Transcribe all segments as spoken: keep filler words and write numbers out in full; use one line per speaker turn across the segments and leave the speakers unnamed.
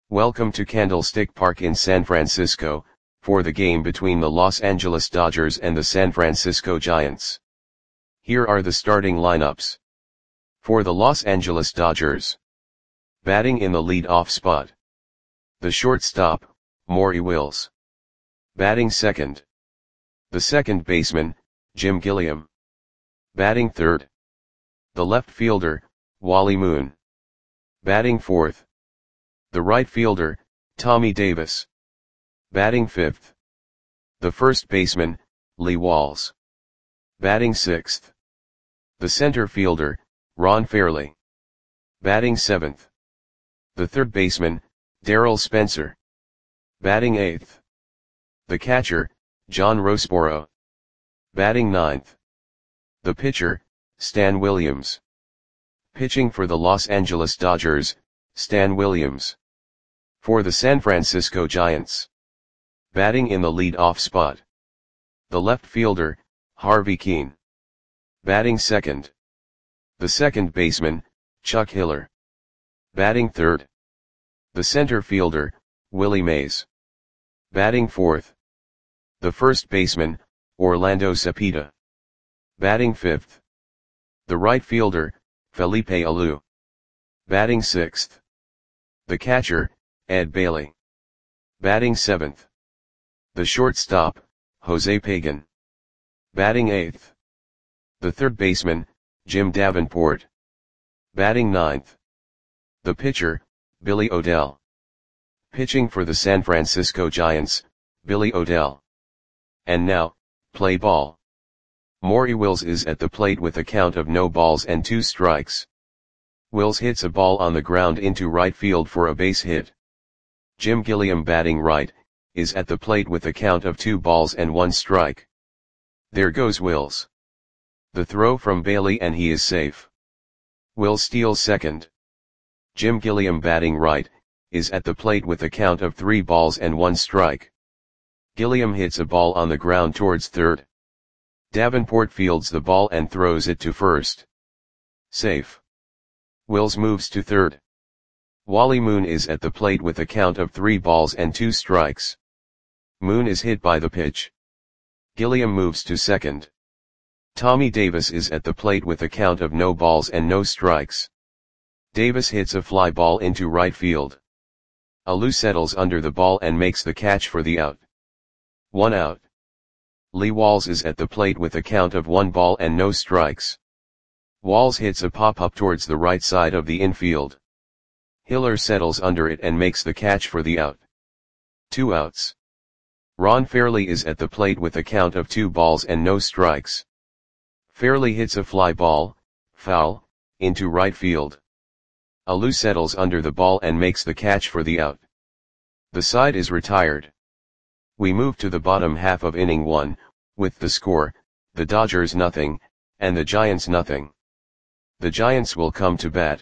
Welcome to Candlestick Park in San Francisco, for the game between the Los Angeles Dodgers and the San Francisco Giants. Here are the starting lineups. For the Los Angeles Dodgers. Batting in the lead-off spot. The shortstop, Maury Wills. Batting second. The second baseman, Jim Gilliam. Batting third. The left fielder, Wally Moon. Batting fourth. The right fielder, Tommy Davis. Batting fifth. The first baseman, Lee Walls. Batting sixth. The center fielder, Ron Fairly. Batting seventh. The third baseman, Darryl Spencer. Batting eighth. The catcher, John Roseboro. Batting ninth. The pitcher, Stan Williams. Pitching for the Los Angeles Dodgers, Stan Williams. For the San Francisco Giants. Batting in the lead-off spot. The left fielder, Harvey Kuenn. Batting second. The second baseman, Chuck Hiller. Batting third. The center fielder, Willie Mays. Batting fourth. The first baseman, Orlando Cepeda. Batting fifth. The right fielder, Felipe Alou. Batting sixth. The catcher, Ed Bailey. Batting seventh. The shortstop, Jose Pagan. Batting eighth. The third baseman, Jim Davenport. Batting ninth. The pitcher, Billy O'Dell. Pitching for the San Francisco Giants, Billy O'Dell. And now, play ball. Maury Wills is at the plate with a count of no balls and two strikes. Wills hits a ball on the ground into right field for a base hit. Jim Gilliam, batting right, is at the plate with a count of two balls and one strike. There goes Wills. The throw from Bailey and he is safe. Wills steals second. Jim Gilliam, batting right, is at the plate with a count of three balls and one strike. Gilliam hits a ball on the ground towards third. Davenport fields the ball and throws it to first. Safe. Wills moves to third. Wally Moon is at the plate with a count of three balls and two strikes. Moon is hit by the pitch. Gilliam moves to second. Tommy Davis is at the plate with a count of no balls and no strikes. Davis hits a fly ball into right field. Alou settles under the ball and makes the catch for the out. One out. Lee Walls is at the plate with a count of one ball and no strikes. Walls hits a pop-up towards the right side of the infield. Hiller settles under it and makes the catch for the out. Two outs. Ron Fairly is at the plate with a count of two balls and no strikes. Fairly hits a fly ball, foul, into right field. Alou settles under the ball and makes the catch for the out. The side is retired. We move to the bottom half of inning one, with the score, the Dodgers nothing, and the Giants nothing. The Giants will come to bat.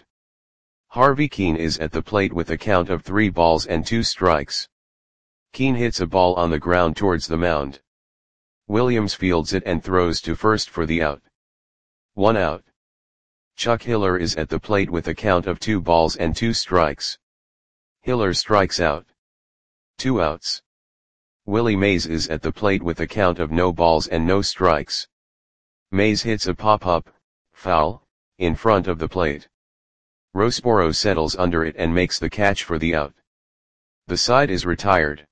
Harvey Kuenn is at the plate with a count of three balls and two strikes. Kuenn hits a ball on the ground towards the mound. Williams fields it and throws to first for the out. One out. Chuck Hiller is at the plate with a count of two balls and two strikes. Hiller strikes out. Two outs. Willie Mays is at the plate with a count of no balls and no strikes. Mays hits a pop-up, foul, in front of the plate. Roseboro settles under it and makes the catch for the out. The side is retired.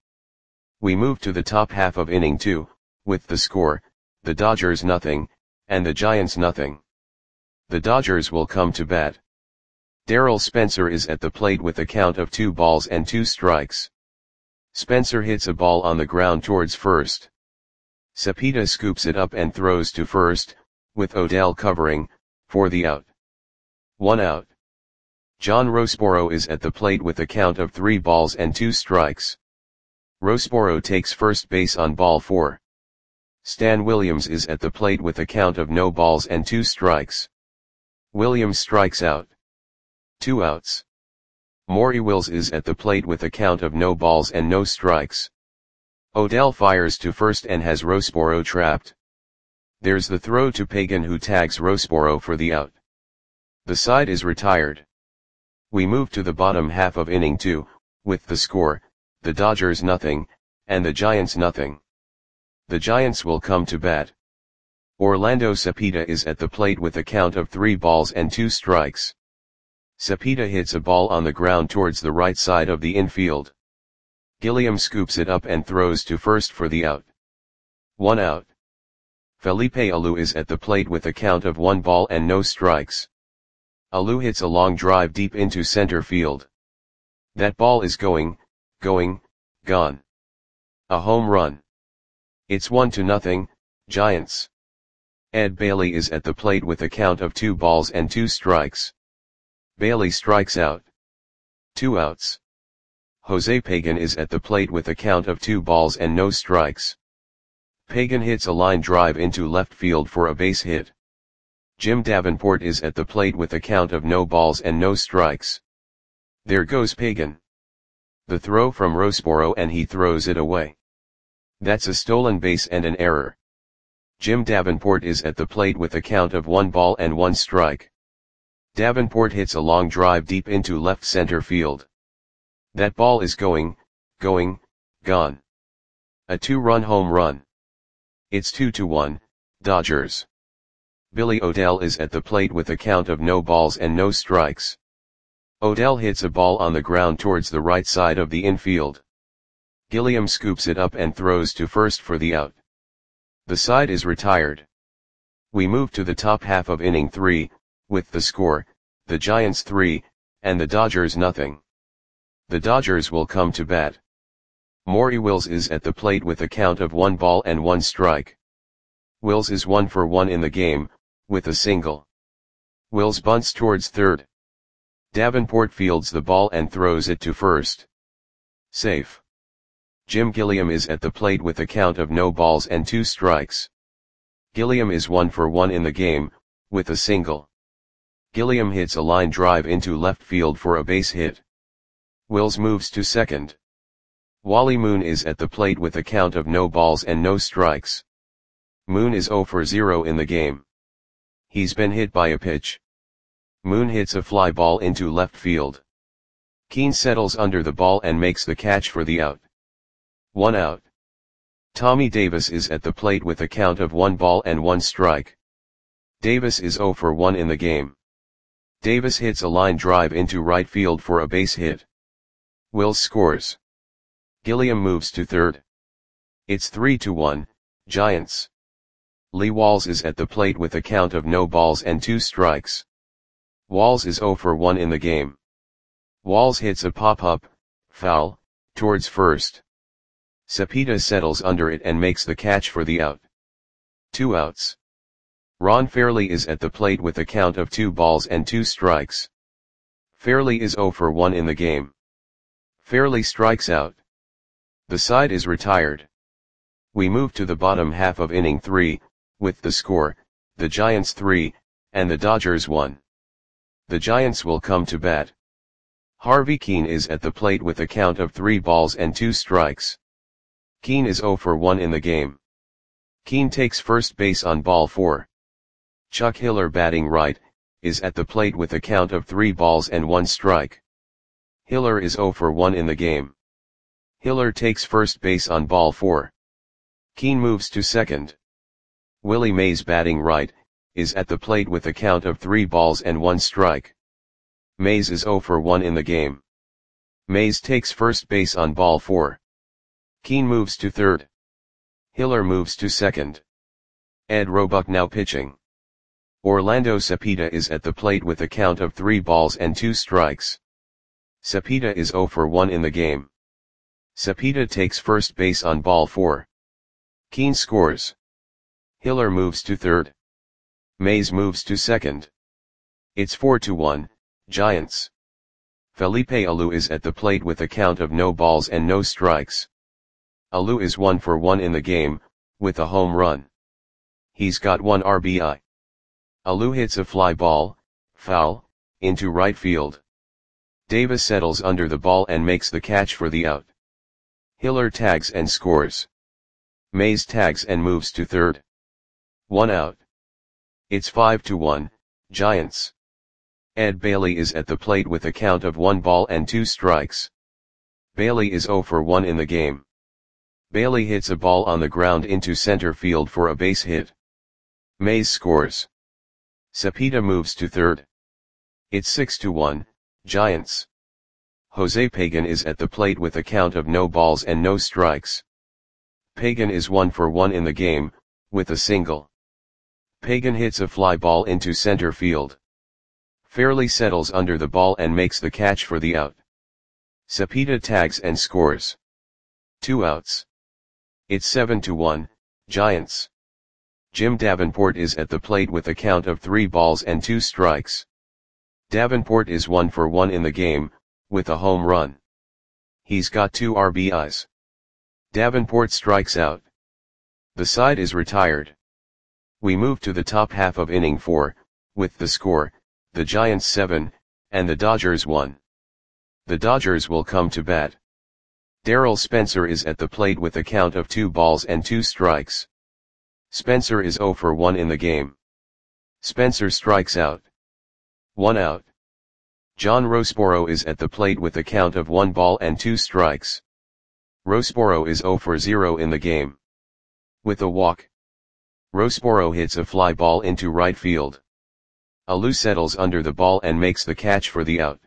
We move to the top half of inning two, with the score, the Dodgers nothing, and the Giants nothing. The Dodgers will come to bat. Darryl Spencer is at the plate with a count of two balls and two strikes. Spencer hits a ball on the ground towards first. Cepeda scoops it up and throws to first, with O'Dell covering, for the out. One out. John Roseboro is at the plate with a count of three balls and two strikes. Roseboro takes first base on ball four. Stan Williams is at the plate with a count of no balls and two strikes. Williams strikes out. Two outs. Maury Wills is at the plate with a count of no balls and no strikes. O'Dell fires to first and has Roseboro trapped. There's the throw to Pagan, who tags Roseboro for the out. The side is retired. We move to the bottom half of inning two, with the score, the Dodgers nothing, and the Giants nothing. The Giants will come to bat. Orlando Cepeda is at the plate with a count of three balls and two strikes. Cepeda hits a ball on the ground towards the right side of the infield. Gilliam scoops it up and throws to first for the out. One out. Felipe Alou is at the plate with a count of one ball and no strikes. Alou hits a long drive deep into center field. That ball is going, going, gone. A home run. It's one to nothing, Giants. Ed Bailey is at the plate with a count of two balls and two strikes. Bailey strikes out. Two outs. Jose Pagan is at the plate with a count of two balls and no strikes. Pagan hits a line drive into left field for a base hit. Jim Davenport is at the plate with a count of no balls and no strikes. There goes Pagan. The throw from Roseboro and he throws it away. That's a stolen base and an error. Jim Davenport is at the plate with a count of one ball and one strike. Davenport hits a long drive deep into left center field. That ball is going, going, gone. A two-run home run. It's two to one, Dodgers. Billy Odell is at the plate with a count of no balls and no strikes. Odell hits a ball on the ground towards the right side of the infield. Gilliam scoops it up and throws to first for the out. The side is retired. We move to the top half of inning three, with the score, the Giants three, and the Dodgers nothing. The Dodgers will come to bat. Maury Wills is at the plate with a count of one ball and one strike. Wills is one for one in the game, with a single. Wills bunts towards third. Davenport fields the ball and throws it to first. Safe. Jim Gilliam is at the plate with a count of no balls and two strikes. Gilliam is one for one in the game, with a single. Gilliam hits a line drive into left field for a base hit. Wills moves to second. Wally Moon is at the plate with a count of no balls and no strikes. Moon is zero for zero in the game. He's been hit by a pitch. Moon hits a fly ball into left field. Keane settles under the ball and makes the catch for the out. One out. Tommy Davis is at the plate with a count of one ball and one strike. Davis is zero for one in the game. Davis hits a line drive into right field for a base hit. Wills scores. Gilliam moves to third. It's three to one, Giants. Lee Walls is at the plate with a count of no balls and two strikes. Walls is zero for one in the game. Walls hits a pop-up, foul, towards first. Cepeda settles under it and makes the catch for the out. Two outs. Ron Fairley is at the plate with a count of two balls and two strikes. Fairley is zero for one in the game. Fairley strikes out. The side is retired. We move to the bottom half of inning three, with the score, the Giants three, and the Dodgers one. The Giants will come to bat. Harvey Keane is at the plate with a count of three balls and two strikes. Keane is zero for one in the game. Keane takes first base on ball four. Chuck Hiller, batting right, is at the plate with a count of three balls and one strike. Hiller is zero for one in the game. Hiller takes first base on ball four. Keane moves to second. Willie Mays, batting right, is at the plate with a count of three balls and one strike. Mays is zero for one in the game. Mays takes first base on ball four. Keane moves to third. Hiller moves to second. Ed Roebuck now pitching. Orlando Cepeda is at the plate with a count of three balls and two strikes. Cepeda is zero for one in the game. Cepeda takes first base on ball four. Keane scores. Hiller moves to third. Mays moves to second. It's four to one, Giants. Felipe Alou is at the plate with a count of no balls and no strikes. Alou is one for one in the game, with a home run. He's got one R B I. Alou hits a fly ball, foul, into right field. Davis settles under the ball and makes the catch for the out. Hiller tags and scores. Mays tags and moves to third. One out. It's five to one, Giants. Ed Bailey is at the plate with a count of one ball and two strikes. Bailey is zero for one in the game. Bailey hits a ball on the ground into center field for a base hit. Mays scores. Cepeda moves to third. It's six to one, Giants. Jose Pagan is at the plate with a count of no balls and no strikes. Pagan is one for one in the game, with a single. Pagan hits a fly ball into center field. Fairly settles under the ball and makes the catch for the out. Cepeda tags and scores. Two outs. It's seven to one, Giants. Jim Davenport is at the plate with a count of three balls and two strikes. Davenport is one for one in the game, with a home run. He's got two R B Is. Davenport strikes out. The side is retired. We move to the top half of inning four, with the score, the Giants seven, and the Dodgers one. The Dodgers will come to bat. Darryl Spencer is at the plate with a count of two balls and two strikes. Spencer is zero for one in the game. Spencer strikes out. One out. John Rosboro is at the plate with a count of one ball and two strikes. Rosboro is zero for zero in the game. With a walk. Rosboro hits a fly ball into right field. Alou settles under the ball and makes the catch for the out.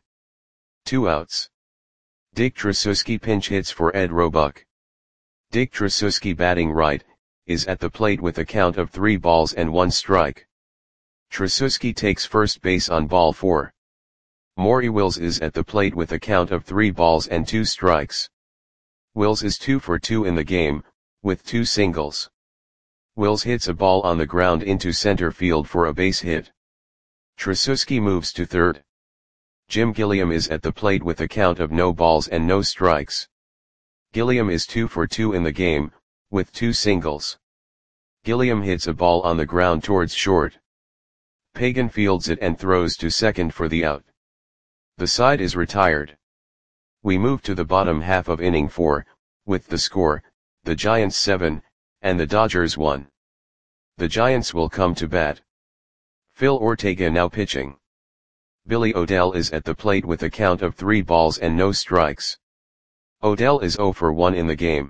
Two outs. Dick Tracewski pinch hits for Ed Roebuck. Dick Tracewski, batting right, is at the plate with a count of three balls and one strike. Tracewski takes first base on ball four. Maury Wills is at the plate with a count of three balls and two strikes. Wills is two for two in the game, with two singles. Wills hits a ball on the ground into center field for a base hit. Tracewski moves to third. Jim Gilliam is at the plate with a count of no balls and no strikes. Gilliam is two for two in the game, with two singles. Gilliam hits a ball on the ground towards short. Pagan fields it and throws to second for the out. The side is retired. We move to the bottom half of inning four, with the score, the Giants seven, and the Dodgers one. The Giants will come to bat. Phil Ortega now pitching. Billy Odell is at the plate with a count of three balls and no strikes. Odell is zero for one in the game.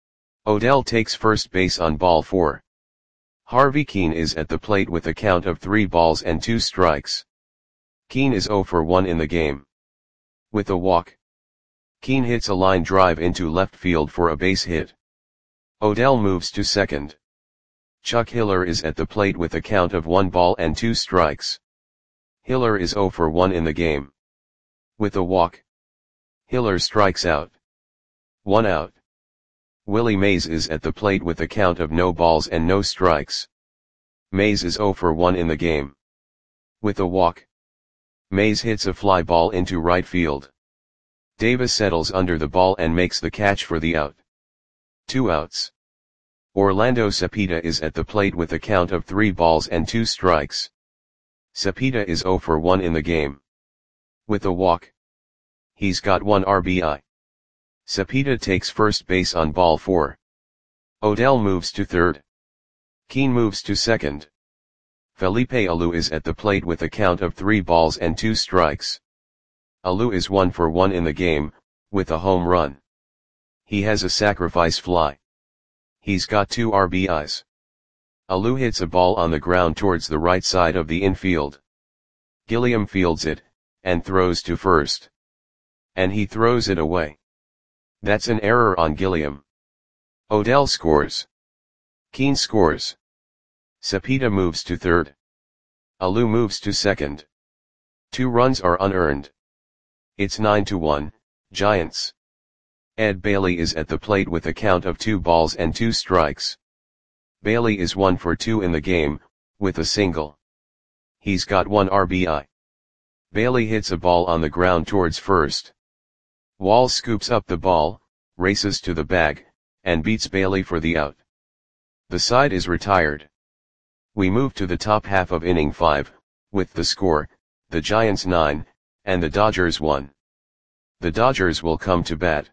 Odell takes first base on ball four. Harvey Keene is at the plate with a count of three balls and two strikes. Keene is zero for one in the game. With a walk. Keene hits a line drive into left field for a base hit. Odell moves to second. Chuck Hiller is at the plate with a count of one ball and two strikes. Hiller is zero for one in the game. With a walk. Hiller strikes out. One out. Willie Mays is at the plate with a count of no balls and no strikes. Mays is zero for one in the game. With a walk. Mays hits a fly ball into right field. Davis settles under the ball and makes the catch for the out. Two outs. Orlando Cepeda is at the plate with a count of three balls and two strikes. Cepeda is zero for one in the game. With a walk. He's got one R B I. Cepeda takes first base on ball four. Odell moves to third. Keene moves to second. Felipe Alou is at the plate with a count of three balls and two strikes. Alou is one for one in the game, with a home run. He has a sacrifice fly. He's got two R B Is. Alou hits a ball on the ground towards the right side of the infield. Gilliam fields it, and throws to first. And he throws it away. That's an error on Gilliam. Odell scores. Keene scores. Cepeda moves to third. Alou moves to second. Two runs are unearned. It's nine to one, Giants. Ed Bailey is at the plate with a count of two balls and two strikes. Bailey is one for two in the game, with a single. He's got one R B I. Bailey hits a ball on the ground towards first. Walls scoops up the ball, races to the bag, and beats Bailey for the out. The side is retired. We move to the top half of inning five, with the score, the Giants nine, and the Dodgers one. The Dodgers will come to bat.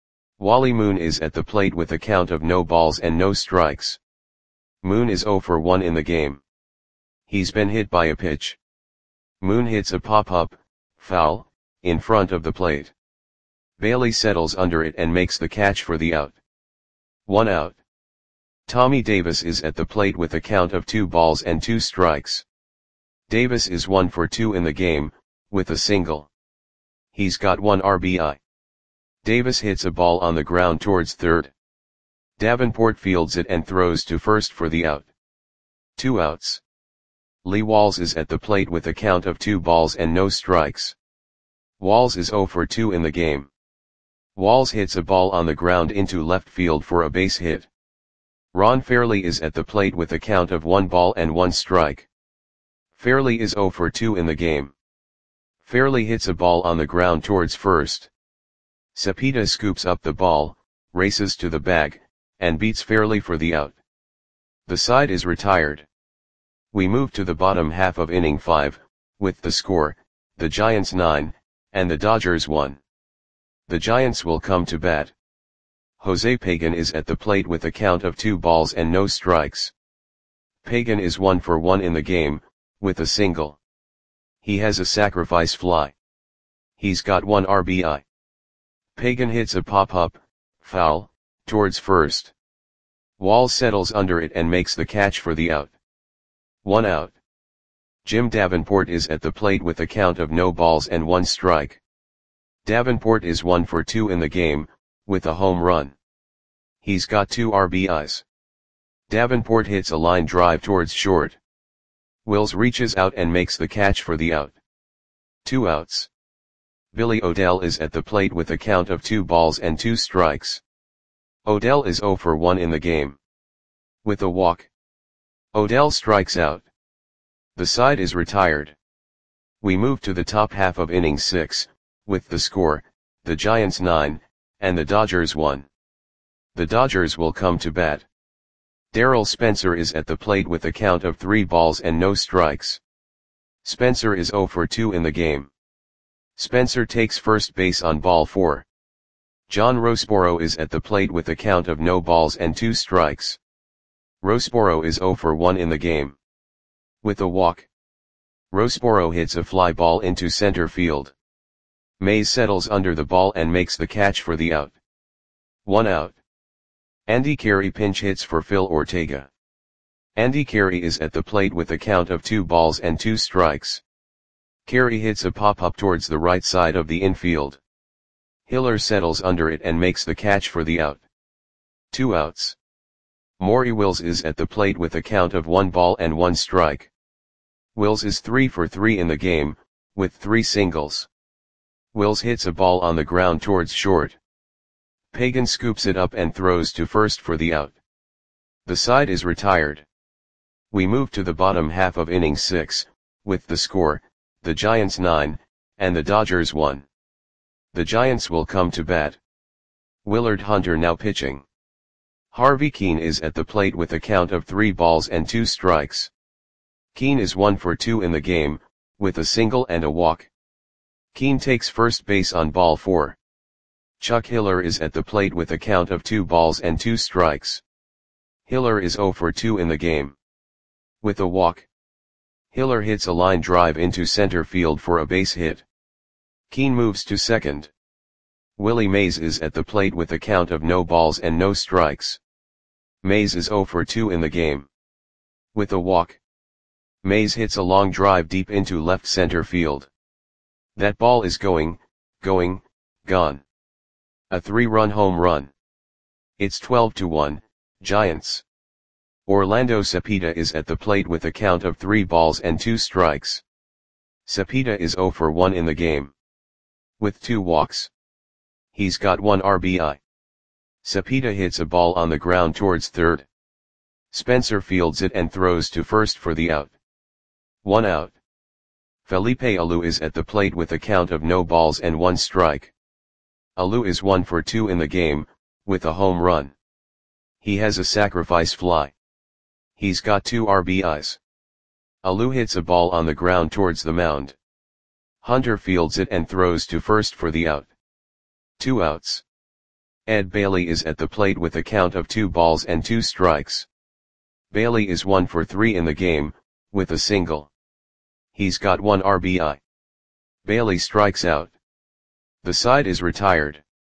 Wally Moon is at the plate with a count of no balls and no strikes. Moon is zero for one in the game. He's been hit by a pitch. Moon hits a pop-up, foul, in front of the plate. Bailey settles under it and makes the catch for the out. One out. Tommy Davis is at the plate with a count of two balls and two strikes. Davis is one for two in the game, with a single. He's got one R B I. Davis hits a ball on the ground towards third. Davenport fields it and throws to first for the out. Two outs. Lee Walls is at the plate with a count of two balls and no strikes. Walls is zero for two in the game. Walls hits a ball on the ground into left field for a base hit. Ron Fairley is at the plate with a count of one ball and one strike. Fairley is zero for two in the game. Fairley hits a ball on the ground towards first. Cepeda scoops up the ball, races to the bag, and beats Fairley for the out. The side is retired. We move to the bottom half of inning five, with the score, the Giants nine, and the Dodgers one. The Giants will come to bat. Jose Pagan is at the plate with a count of two balls and no strikes. Pagan is one for one in the game, with a single. He has a sacrifice fly. He's got one R B I. Pagan hits a pop-up, foul, towards first. Walls settles under it and makes the catch for the out. One out. Jim Davenport is at the plate with a count of no balls and one strike. Davenport is one for two in the game, with a home run. He's got two R B Is. Davenport hits a line drive towards short. Wills reaches out and makes the catch for the out. Two outs. Billy Odell is at the plate with a count of two balls and two strikes. Odell is zero for one in the game. With a walk. Odell strikes out. The side is retired. We move to the top half of inning six, with the score, the Giants nine, and the Dodgers one. The Dodgers will come to bat. Darrell Spencer is at the plate with a count of three balls and no strikes. Spencer is zero for two in the game. Spencer takes first base on ball four. John Roseboro is at the plate with a count of no balls and two strikes. Roseboro is zero for one in the game. With a walk. Roseboro hits a fly ball into center field. Mays settles under the ball and makes the catch for the out. One out. Andy Carey pinch hits for Phil Ortega. Andy Carey is at the plate with a count of two balls and two strikes. Carey hits a pop-up towards the right side of the infield. Hiller settles under it and makes the catch for the out. Two outs. Maury Wills is at the plate with a count of one ball and one strike. Wills is three for three in the game, with three singles. Wills hits a ball on the ground towards short. Pagan scoops it up and throws to first for the out. The side is retired. We move to the bottom half of inning six, with the score, the Giants nine, and the Dodgers one. The Giants will come to bat. Willard Hunter now pitching. Harvey Keene is at the plate with a count of three balls and two strikes. Keene is one for two in the game, with a single and a walk. Keene takes first base on ball four. Chuck Hiller is at the plate with a count of two balls and two strikes. Hiller is zero for two in the game. With a walk. Hiller hits a line drive into center field for a base hit. Keene moves to second. Willie Mays is at the plate with a count of no balls and no strikes. Mays is zero for two in the game. With a walk. Mays hits a long drive deep into left center field. That ball is going, going, gone. A three-run home run. It's twelve to one, Giants. Orlando Cepeda is at the plate with a count of three balls and two strikes. Cepeda is zero for one in the game. With two walks. He's got one R B I. Cepeda hits a ball on the ground towards third. Spencer fields it and throws to first for the out. One out. Felipe Alou is at the plate with a count of no balls and one strike. Alou is one for two in the game, with a home run. He has a sacrifice fly. He's got two R B Is. Alou hits a ball on the ground towards the mound. Hunter fields it and throws to first for the out. Two outs. Ed Bailey is at the plate with a count of two balls and two strikes. Bailey is one for three in the game, with a single. He's got one R B I. Bailey strikes out. The side is retired.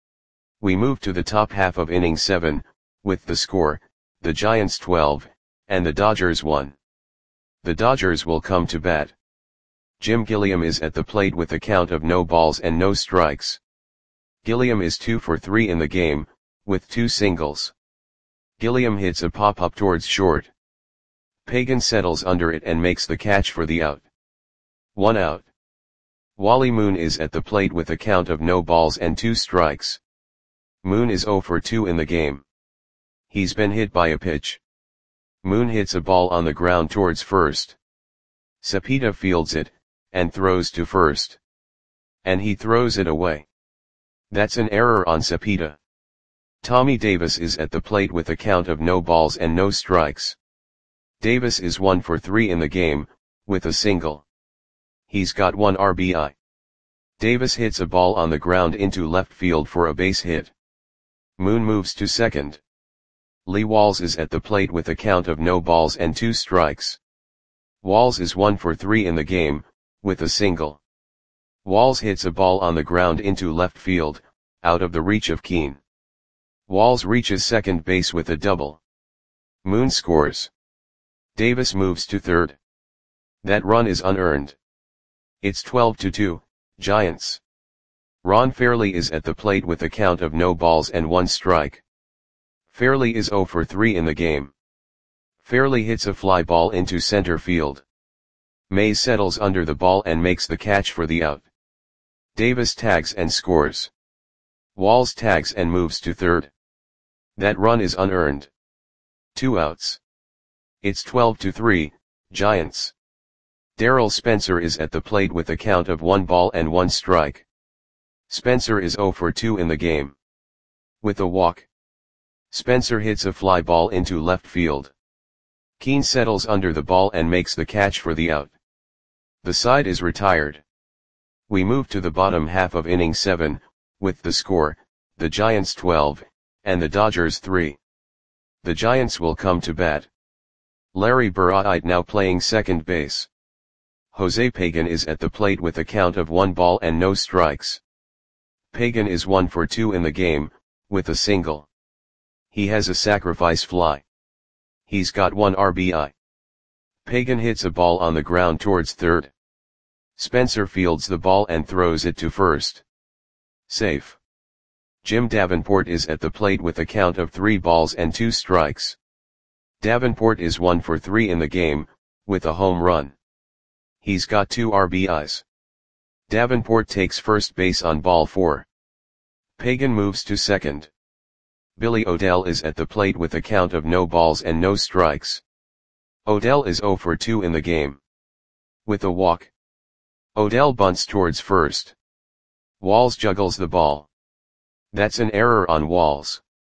We move to the top half of inning seven, with the score, the Giants twelve, and the Dodgers one. The Dodgers will come to bat. Jim Gilliam is at the plate with a count of no balls and no strikes. Gilliam is two for three in the game, with two singles. Gilliam hits a pop-up towards short. Pagan settles under it and makes the catch for the out. One out. Wally Moon is at the plate with a count of no balls and two strikes. Moon is zero for two in the game. He's been hit by a pitch. Moon hits a ball on the ground towards first. Cepeda fields it, and throws to first. And he throws it away. That's an error on Cepeda. Tommy Davis is at the plate with a count of no balls and no strikes. Davis is one for three in the game, with a single. He's got one R B I. Davis hits a ball on the ground into left field for a base hit. Moon moves to second. Lee Walls is at the plate with a count of no balls and two strikes. Walls is one for three in the game, with a single. Walls hits a ball on the ground into left field, out of the reach of Keane. Walls reaches second base with a double. Moon scores. Davis moves to third. That run is unearned. It's twelve to two, Giants. Ron Fairley is at the plate with a count of no balls and one strike. Fairley is zero for three in the game. Fairley hits a fly ball into center field. Mays settles under the ball and makes the catch for the out. Davis tags and scores. Walls tags and moves to third. That run is unearned. Two outs. It's twelve to three, Giants. Darrell Spencer is at the plate with a count of one ball and one strike. Spencer is zero for two in the game. With a walk. Spencer hits a fly ball into left field. Keane settles under the ball and makes the catch for the out. The side is retired. We move to the bottom half of inning seven, with the score, the Giants twelve, and the Dodgers three. The Giants will come to bat. Larry Burritt now playing second base. Jose Pagan is at the plate with a count of one ball and no strikes. Pagan is one for two in the game, with a single. He has a sacrifice fly. He's got one R B I. Pagan hits a ball on the ground towards third. Spencer fields the ball and throws it to first. Safe. Jim Davenport is at the plate with a count of three balls and two strikes. Davenport is one for three in the game, with a home run. He's got two R B Is. Davenport takes first base on ball four. Pagan moves to second. Billy Odell is at the plate with a count of no balls and no strikes. Odell is zero for two in the game. With a walk. Odell bunts towards first. Walls juggles the ball. That's an error on Walls.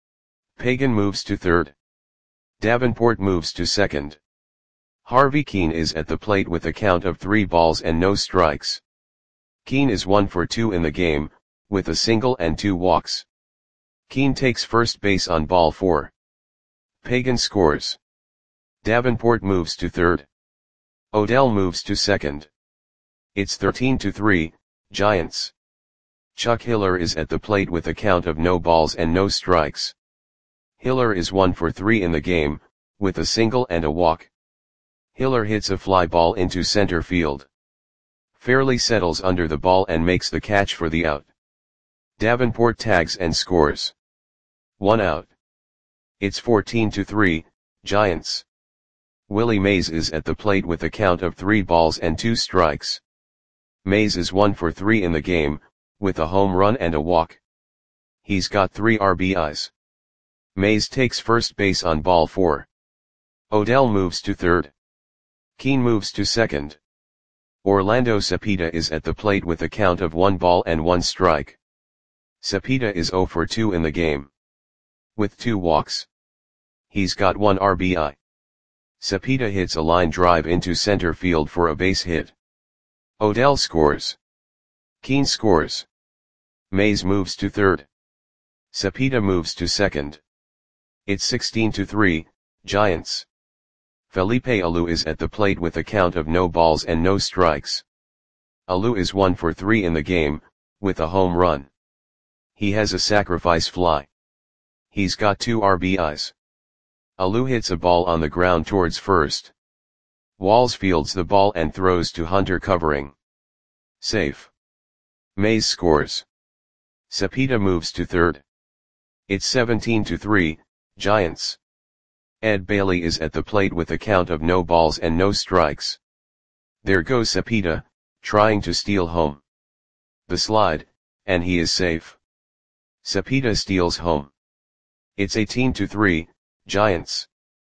Pagan moves to third. Davenport moves to second. Harvey Keane is at the plate with a count of three balls and no strikes. Keane is one for two in the game, with a single and two walks. Keane takes first base on ball four. Pagan scores. Davenport moves to third. Odell moves to second. It's thirteen to three, Giants. Chuck Hiller is at the plate with a count of no balls and no strikes. Hiller is one for three in the game, with a single and a walk. Hiller hits a fly ball into center field. Fairley settles under the ball and makes the catch for the out. Davenport tags and scores. One out. It's fourteen to three, Giants. Willie Mays is at the plate with a count of three balls and two strikes. Mays is one for three in the game, with a home run and a walk. He's got three R B Is. Mays takes first base on ball four. Odell moves to third. Keane moves to second. Orlando Cepeda is at the plate with a count of one ball and one strike. Cepeda is zero for two in the game. With two walks. He's got one R B I. Cepeda hits a line drive into center field for a base hit. Odell scores. Keane scores. Mays moves to third. Cepeda moves to second. It's sixteen to three, Giants. Felipe Alou is at the plate with a count of no balls and no strikes. Alou is one for three in the game, with a home run. He has a sacrifice fly. He's got two R B Is. Alou hits a ball on the ground towards first. Walls fields the ball and throws to Hunter covering. Safe. Mays scores. Cepeda moves to third. It's seventeen to three, Giants. Ed Bailey is at the plate with a count of no balls and no strikes. There goes Cepeda, trying to steal home. The slide, and he is safe. Cepeda steals home. It's eighteen to three, Giants.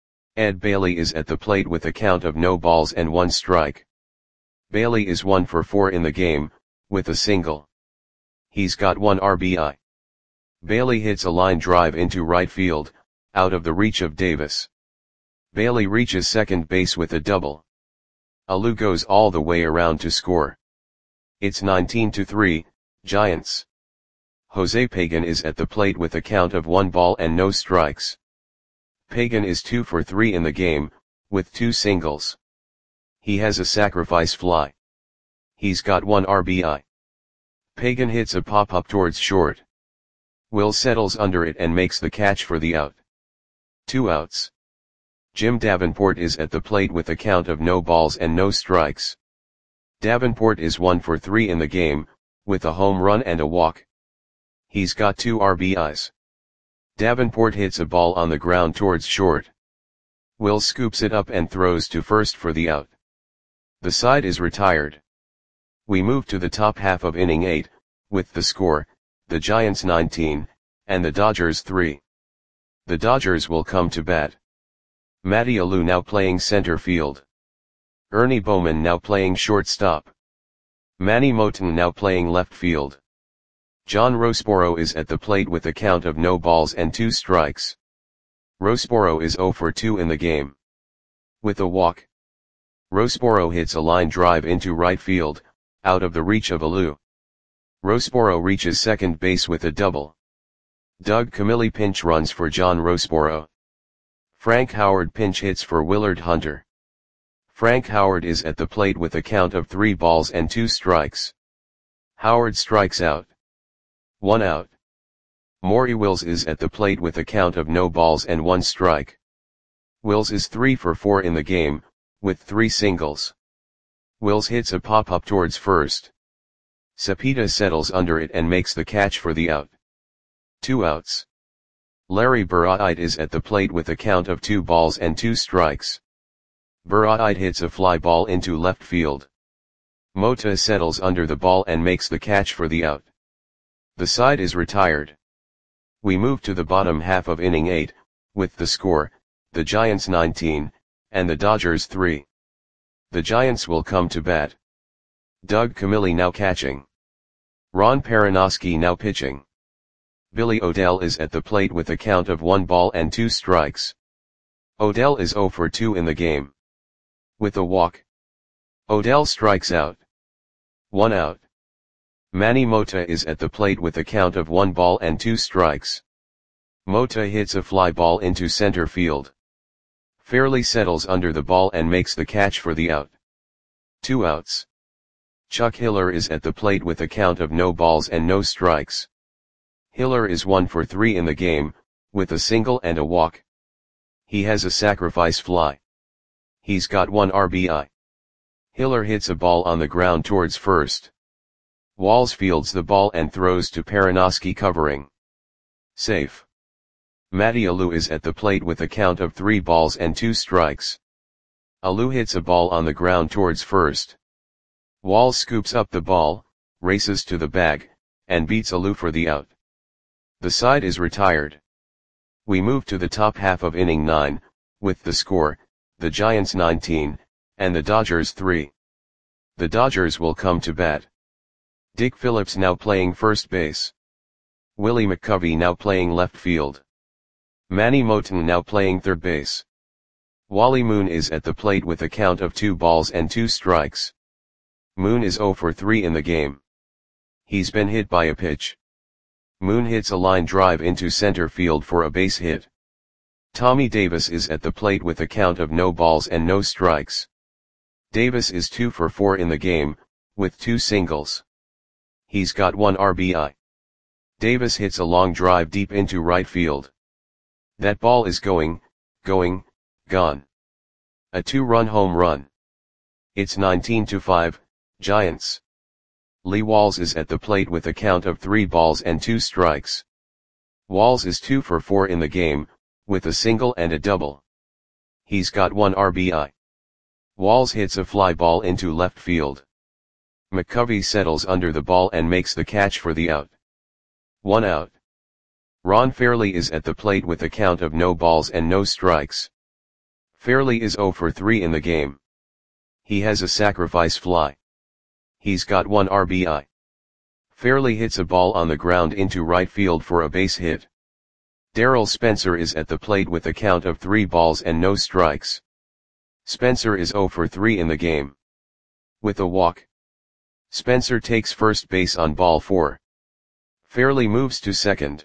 Ed Bailey is at the plate with a count of no balls and one strike. Bailey is one for four in the game, with a single. He's got one R B I. Bailey hits a line drive into right field, out of the reach of Davis. Bailey reaches second base with a double. Alou goes all the way around to score. It's nineteen to three, Giants. Jose Pagan is at the plate with a count of one ball and no strikes. Pagan is two for three in the game, with two singles. He has a sacrifice fly. He's got one R B I. Pagan hits a pop-up towards short. Will settles under it and makes the catch for the out. Two outs. Jim Davenport is at the plate with a count of no balls and no strikes. Davenport is one for three in the game, with a home run and a walk. He's got two R B Is. Davenport hits a ball on the ground towards short. Will scoops it up and throws to first for the out. The side is retired. We move to the top half of inning eight, with the score, the Giants nineteen, and the Dodgers three. The Dodgers will come to bat. Matty Alou now playing center field. Ernie Bowman now playing shortstop. Manny Moten now playing left field. John Roseboro is at the plate with a count of no balls and two strikes. Roseboro is zero for two in the game. With a walk. Roseboro hits a line drive into right field, out of the reach of Alou. Roseboro reaches second base with a double. Doug Camilli pinch runs for John Roseboro. Frank Howard pinch hits for Willard Hunter. Frank Howard is at the plate with a count of three balls and two strikes. Howard strikes out. One out. Maury Wills is at the plate with a count of no balls and one strike. Wills is three for four in the game, with three singles. Wills hits a pop-up towards first. Cepeda settles under it and makes the catch for the out. Two outs. Larry Burraide is at the plate with a count of two balls and two strikes. Burraide hits a fly ball into left field. Mota settles under the ball and makes the catch for the out. The side is retired. We move to the bottom half of inning eight, with the score, the Giants nineteen, and the Dodgers three. The Giants will come to bat. Doug Camilli now catching. Ron Perinoski now pitching. Billy Odell is at the plate with a count of one ball and two strikes. Odell is zero for two in the game. With a walk. Odell strikes out. One out. Manny Mota is at the plate with a count of one ball and two strikes. Mota hits a fly ball into center field. Fairly settles under the ball and makes the catch for the out. Two outs. Chuck Hiller is at the plate with a count of no balls and no strikes. Hiller is one for three in the game, with a single and a walk. He has a sacrifice fly. He's got one R B I. Hiller hits a ball on the ground towards first. Walls fields the ball and throws to Perinoski covering. Safe. Matty Alou is at the plate with a count of three balls and two strikes. Alou hits a ball on the ground towards first. Walls scoops up the ball, races to the bag, and beats Alou for the out. The side is retired. We move to the top half of inning nine, with the score, the Giants nineteen, and the Dodgers three. The Dodgers will come to bat. Dick Phillips now playing first base. Willie McCovey now playing left field. Manny Moten now playing third base. Wally Moon is at the plate with a count of two balls and two strikes. Moon is zero for three in the game. He's been hit by a pitch. Moon hits a line drive into center field for a base hit. Tommy Davis is at the plate with a count of no balls and no strikes. Davis is two for four in the game, with two singles. He's got one R B I. Davis hits a long drive deep into right field. That ball is going, going, gone. A two-run home run. It's nineteen to five, Giants. Lee Walls is at the plate with a count of three balls and two strikes. Walls is two for four in the game, with a single and a double. He's got one R B I. Walls hits a fly ball into left field. McCovey settles under the ball and makes the catch for the out. One out. Ron Fairly is at the plate with a count of no balls and no strikes. Fairly is zero for three in the game. He has a sacrifice fly. He's got one R B I. Fairly hits a ball on the ground into right field for a base hit. Darryl Spencer is at the plate with a count of three balls and no strikes. Spencer is zero for three in the game. With a walk. Spencer takes first base on ball four. Fairly moves to second.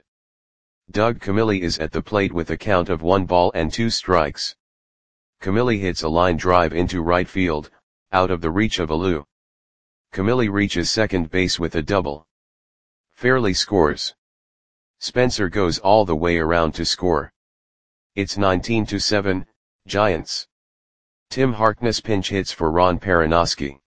Doug Camilli is at the plate with a count of one ball and two strikes. Camilli hits a line drive into right field, out of the reach of Alou. Camilli reaches second base with a double. Fairly scores. Spencer goes all the way around to score. It's nineteen to seven, Giants. Tim Harkness pinch hits for Ron Perinoski.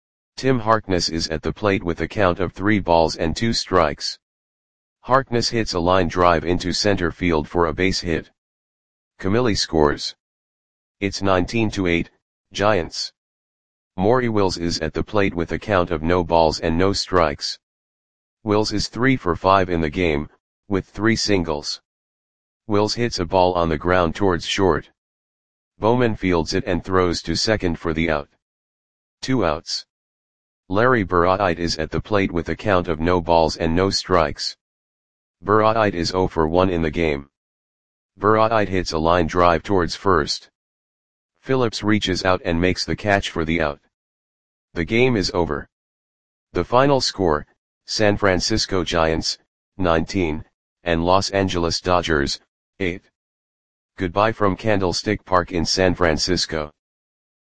Tim Harkness is at the plate with a count of three balls and two strikes. Harkness hits a line drive into center field for a base hit. Camilli scores. It's nineteen to eight, Giants. Maury Wills is at the plate with a count of no balls and no strikes. Wills is three for five in the game, with three singles. Wills hits a ball on the ground towards short. Bowman fields it and throws to second for the out. Two outs. Larry Burraide is at the plate with a count of no balls and no strikes. Burraide is zero for one in the game. Burraide hits a line drive towards first. Phillips reaches out and makes the catch for the out. The game is over. The final score, San Francisco Giants, nineteen, and Los Angeles Dodgers, eight. Goodbye from Candlestick Park in San Francisco.